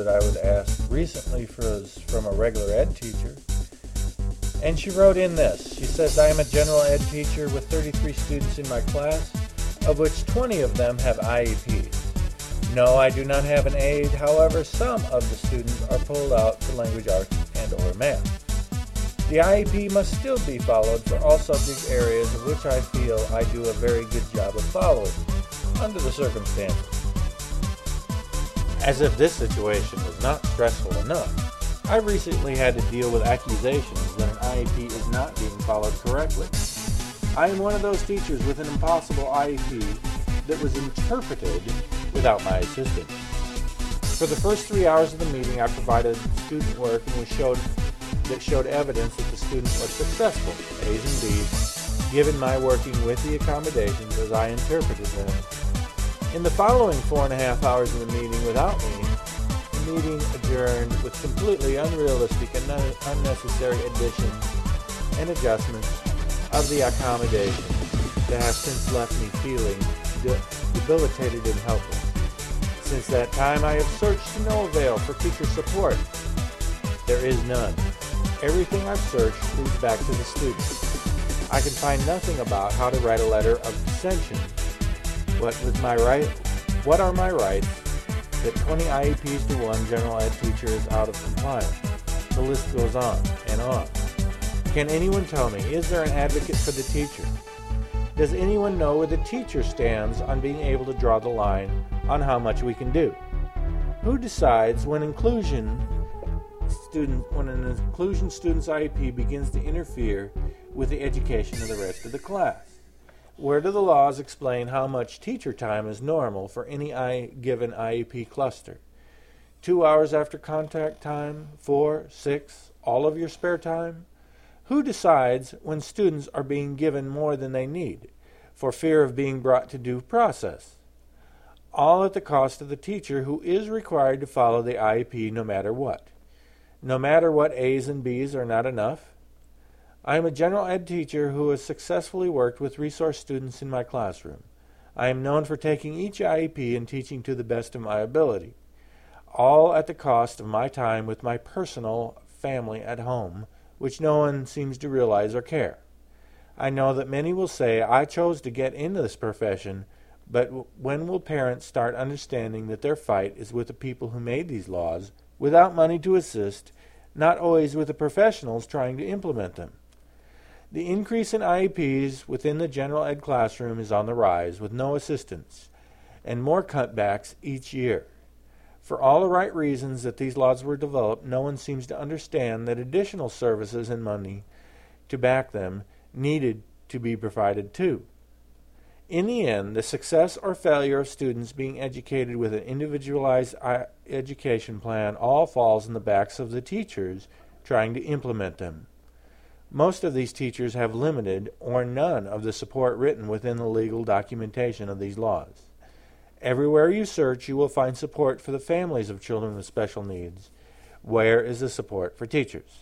that I would ask recently from a regular ed teacher. And she wrote in this. She says, I am a general ed teacher with 33 students in my class, of which 20 of them have IEPs. No, I do not have an aide. However, some of the students are pulled out for language arts and or math. The IEP must still be followed for all subject areas of which I feel I do a very good job of following, under the circumstances. As if this situation was not stressful enough, I recently had to deal with accusations that an IEP is not being followed correctly. I am one of those teachers with an impossible IEP that was interpreted without my assistance. For the first 3 hours of the meeting, I provided student work and showed evidence that the students were successful, A's and B's, given my working with the accommodations as I interpreted them. In the following 4.5 hours of the meeting without me, the meeting adjourned with completely unrealistic and unnecessary additions and adjustments of the accommodations that have since left me feeling debilitated and helpless. Since that time, I have searched to no avail for teacher support. There is none. Everything I've searched leads back to the student. I can find nothing about how to write a letter of dissension. What are my rights that 20 IEPs to one general ed teacher is out of compliance? The list goes on and on. Can anyone tell me, is there an advocate for the teacher? Does anyone know where the teacher stands on being able to draw the line on how much we can do? Who decides when an inclusion student's IEP begins to interfere with the education of the rest of the class? Where do the laws explain how much teacher time is normal for any given IEP cluster? 2 hours after contact time, 4, 6, all of your spare time? Who decides when students are being given more than they need for fear of being brought to due process? All at the cost of the teacher who is required to follow the IEP no matter what. No matter what A's and B's are not enough. I am a general ed teacher who has successfully worked with resource students in my classroom. I am known for taking each IEP and teaching to the best of my ability, all at the cost of my time with my personal family at home, which no one seems to realize or care. I know that many will say, I chose to get into this profession, but when will parents start understanding that their fight is with the people who made these laws, without money to assist, not always with the professionals trying to implement them? The increase in IEPs within the general ed classroom is on the rise, with no assistance, and more cutbacks each year. For all the right reasons that these laws were developed, no one seems to understand that additional services and money to back them needed to be provided too. In the end, the success or failure of students being educated with an individualized education plan all falls in the backs of the teachers trying to implement them. Most of these teachers have limited or none of the support written within the legal documentation of these laws. Everywhere you search, you will find support for the families of children with special needs. Where is the support for teachers?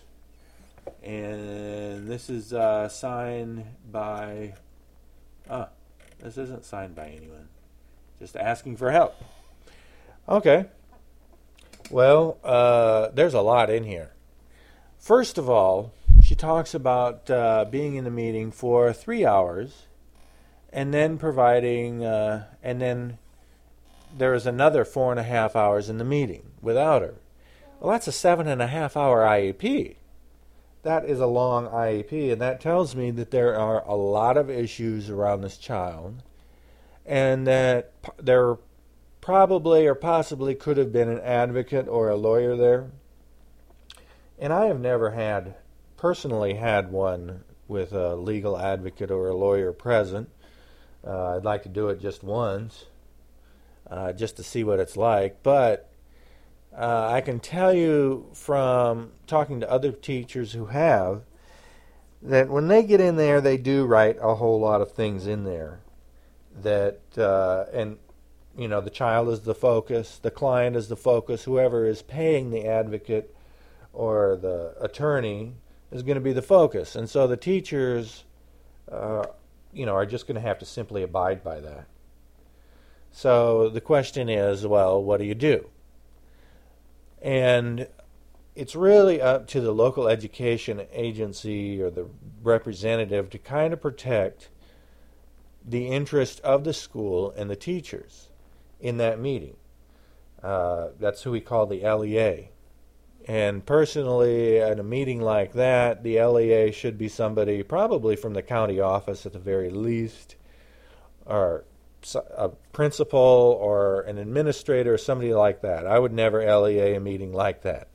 And this is signed by... this isn't signed by anyone. Just asking for help. Okay. Well, there's a lot in here. First of all, she talks about being in the meeting for 3 hours and then providing, and then there is another 4.5 hours in the meeting without her. Well, that's a 7.5 hour IEP. That is a long IEP, and that tells me that there are a lot of issues around this child, and that there probably or possibly could have been an advocate or a lawyer there. And I have never personally had one with a legal advocate or a lawyer present. I'd like to do it just once, just to see what it's like. But I can tell you from talking to other teachers who have, that when they get in there, they do write a whole lot of things in there. That, and, you know, the child is the focus, the client is the focus, whoever is paying the advocate or the attorney is going to be the focus. And so the teachers, are just going to have to simply abide by that. So the question is, well, what do you do? And it's really up to the local education agency or the representative to kind of protect the interest of the school and the teachers in that meeting. That's who we call the LEA. And personally, at a meeting like that, the LEA should be somebody probably from the county office at the very least, or a principal or an administrator or somebody like that. I would never LEA a meeting like that.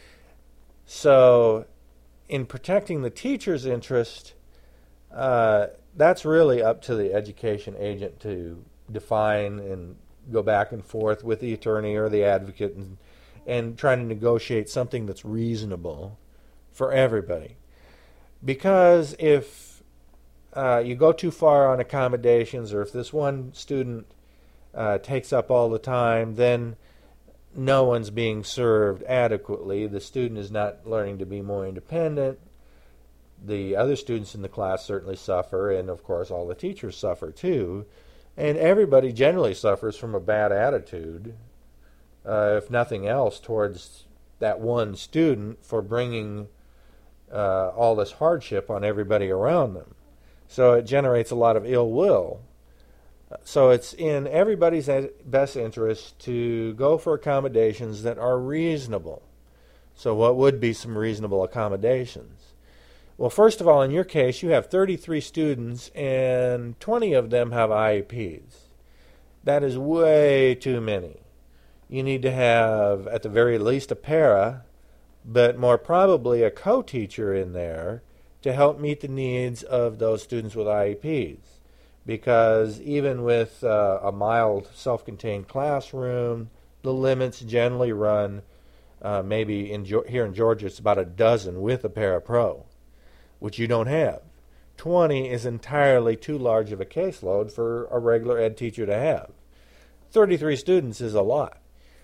So in protecting the teacher's interest, that's really up to the education agent to define and go back and forth with the attorney or the advocate and trying to negotiate something that's reasonable for everybody. Because if you go too far on accommodations, or if this one student takes up all the time, then no one's being served adequately. The student is not learning to be more independent. The other students in the class certainly suffer, and of course all the teachers suffer too. And everybody generally suffers from a bad attitude, if nothing else, towards that one student for bringing all this hardship on everybody around them. So it generates a lot of ill will. So it's in everybody's best interest to go for accommodations that are reasonable. So what would be some reasonable accommodations? Well, first of all, in your case, you have 33 students and 20 of them have IEPs. That is way too many. You need to have, at the very least, a para, but more probably a co-teacher in there to help meet the needs of those students with IEPs. Because even with a mild self-contained classroom, the limits generally run, maybe here in Georgia, it's about a dozen with a para-pro, which you don't have. 20 is entirely too large of a caseload for a regular ed teacher to have. 33 students is a lot.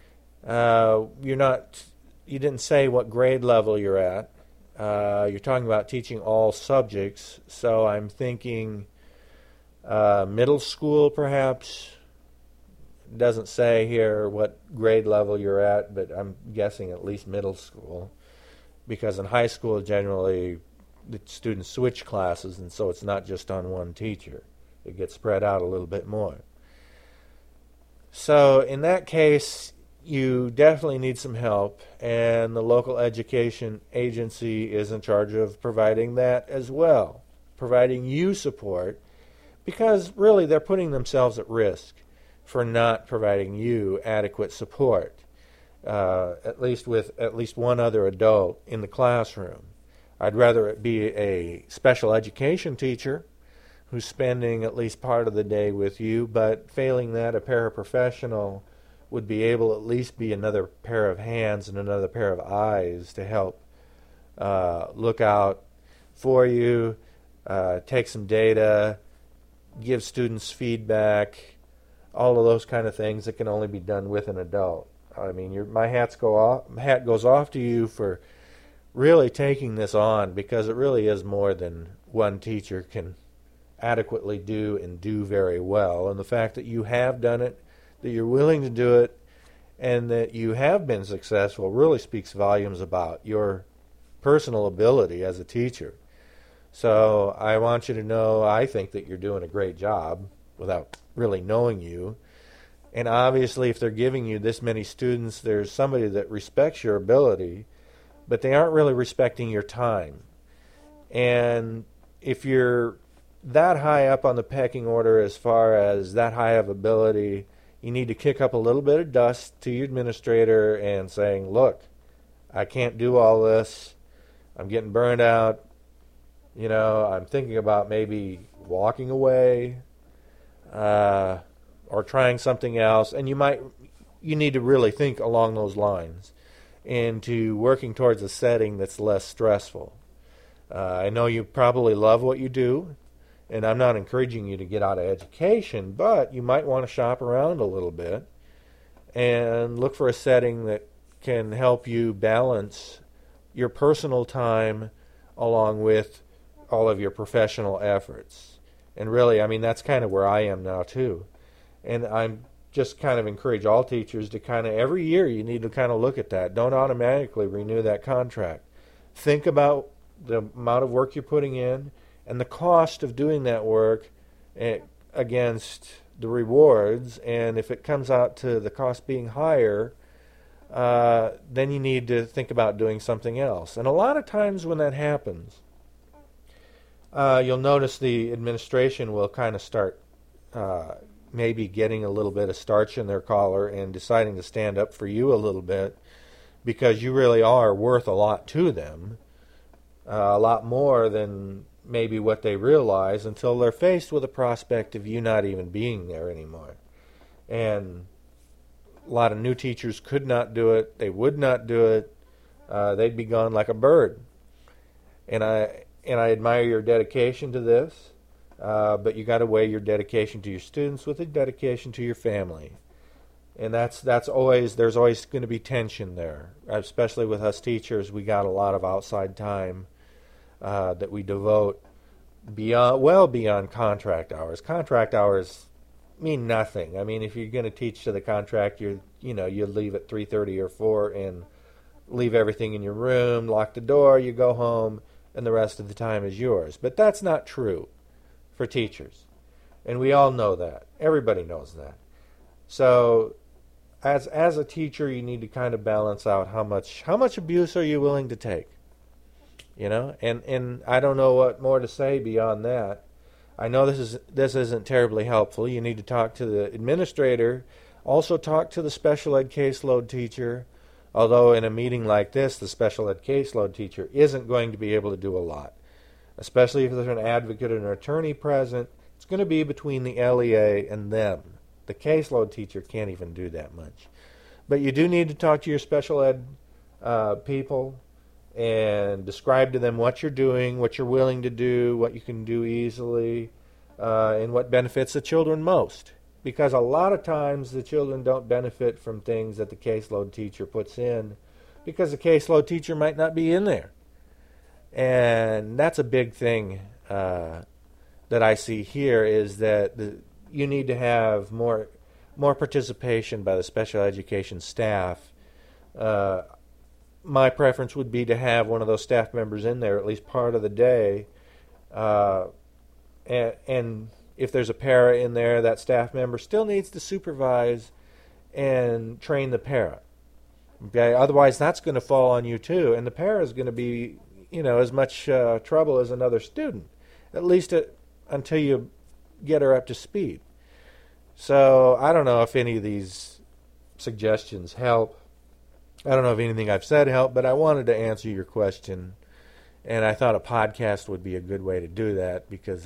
You didn't say what grade level you're at. You're talking about teaching all subjects, so I'm thinking middle school perhaps. It doesn't say here what grade level you're at, but I'm guessing at least middle school, because in high school generally the students switch classes, and so it's not just on one teacher. It gets spread out a little bit more. So in that case, you definitely need some help, and the local education agency is in charge of providing that as well, providing you support, because really they're putting themselves at risk for not providing you adequate support, at least with at least one other adult in the classroom. I'd rather it be a special education teacher who's spending at least part of the day with you, but failing that, a paraprofessional would be able at least be another pair of hands and another pair of eyes to help look out for you, take some data, give students feedback, all of those kind of things that can only be done with an adult. I mean, my hat goes off to you for really taking this on, because it really is more than one teacher can adequately do and do very well. And the fact that you have done it, that you're willing to do it, and that you have been successful really speaks volumes about your personal ability as a teacher. So I want you to know I think that you're doing a great job without really knowing you. And obviously if they're giving you this many students, there's somebody that respects your ability, but they aren't really respecting your time. And if you're that high up on the pecking order as far as that high of ability, you need to kick up a little bit of dust to your administrator and saying, look, I can't do all this. I'm getting burned out. You know, I'm thinking about maybe walking away or trying something else. And you need to really think along those lines into working towards a setting that's less stressful. I know you probably love what you do, and I'm not encouraging you to get out of education, but you might want to shop around a little bit and look for a setting that can help you balance your personal time along with all of your professional efforts. And really, I mean, that's kind of where I am now too. And I'm just kind of encourage all teachers to kind of every year you need to kind of look at that. Don't automatically renew that contract. Think about the amount of work you're putting in and the cost of doing that work against the rewards. And if it comes out to the cost being higher, then you need to think about doing something else. And a lot of times when that happens, you'll notice the administration will kind of start maybe getting a little bit of starch in their collar and deciding to stand up for you a little bit, because you really are worth a lot to them, a lot more than maybe what they realize until they're faced with a prospect of you not even being there anymore. And a lot of new teachers could not do it. They would not do it. They'd be gone like a bird. And I admire your dedication to this. But you got to weigh your dedication to your students with the dedication to your family, and that's always, there's always going to be tension there. Especially with us teachers, we got a lot of outside time that we devote beyond contract hours. Contract hours mean nothing. I mean, if you're going to teach to the contract, you leave at 3:30 or 4 and leave everything in your room, lock the door, you go home, and the rest of the time is yours. But that's not true for teachers, and we all know that. Everybody knows that. So as a teacher, you need to kind of balance out how much abuse are you willing to take, and I don't know what more to say beyond that. I know this isn't terribly helpful. You need to talk to the administrator, also talk to the special ed caseload teacher, although in a meeting like this, the special ed caseload teacher isn't going to be able to do a lot. Especially if there's an advocate or an attorney present, it's going to be between the LEA and them. The caseload teacher can't even do that much. But you do need to talk to your special ed people and describe to them what you're doing, what you're willing to do, what you can do easily, and what benefits the children most. Because a lot of times the children don't benefit from things that the caseload teacher puts in because the caseload teacher might not be in there. And that's a big thing that I see here, is that you need to have more participation by the special education staff. My preference would be to have one of those staff members in there at least part of the day. And if there's a para in there, that staff member still needs to supervise and train the para. Okay? Otherwise, that's going to fall on you too. And the para is going to be as much trouble as another student, at least until you get her up to speed. So I don't know if any of these suggestions help. I don't know if anything I've said helped, but I wanted to answer your question, and I thought a podcast would be a good way to do that, because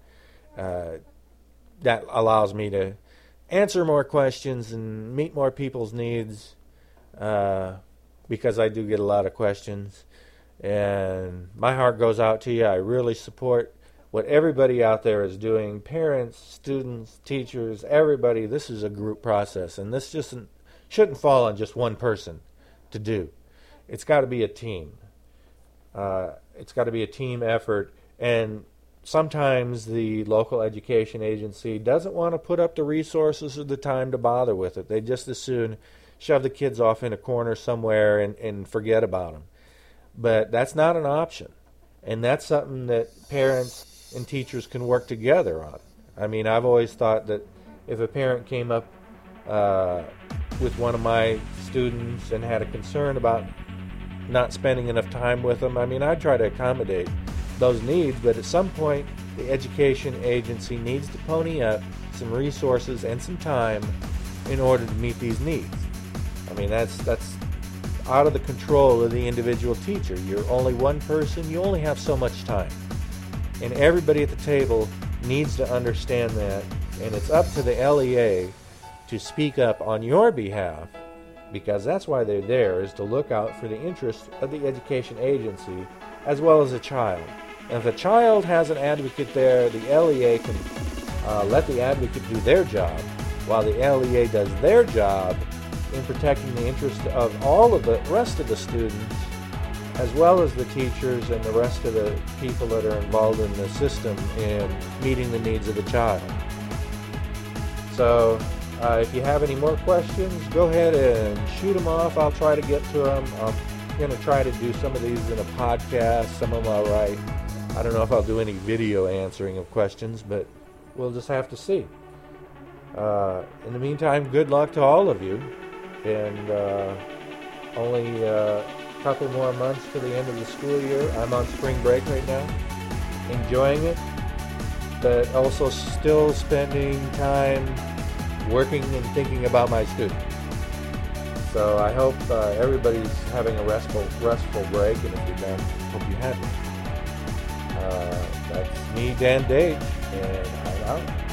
that allows me to answer more questions and meet more people's needs, because I do get a lot of questions. And my heart goes out to you. I really support what everybody out there is doing. Parents, students, teachers, everybody. This is a group process, and this just shouldn't fall on just one person to do. It's got to be a team. It's got to be a team effort. And sometimes the local education agency doesn't want to put up the resources or the time to bother with it. They just as soon shove the kids off in a corner somewhere and forget about them. But that's not an option. And that's something that parents and teachers can work together on. I mean, I've always thought that if a parent came up with one of my students and had a concern about not spending enough time with them, I mean, I'd try to accommodate those needs, but at some point, the education agency needs to pony up some resources and some time in order to meet these needs. I mean, that's out of the control of the individual teacher. You're only one person, you only have so much time. And everybody at the table needs to understand that, and it's up to the LEA to speak up on your behalf, because that's why they're there, is to look out for the interests of the education agency as well as the child. And if the child has an advocate there, the LEA can let the advocate do their job, while the LEA does their job in protecting the interests of all of the rest of the students, as well as the teachers and the rest of the people that are involved in the system in meeting the needs of the child. So If you have any more questions, go ahead and shoot them off. I'll try to get to them. I'm going to try to do some of these in a podcast. Some of them I'll write. I don't know if I'll do any video answering of questions, but we'll just have to see. In the meantime, good luck to all of you. And only a couple more months to the end of the school year. I'm on spring break right now, enjoying it, but also still spending time working and thinking about my students. So I hope everybody's having a restful break, and if you're not, hope you have it. That's me, Dan Dage, and I'm out.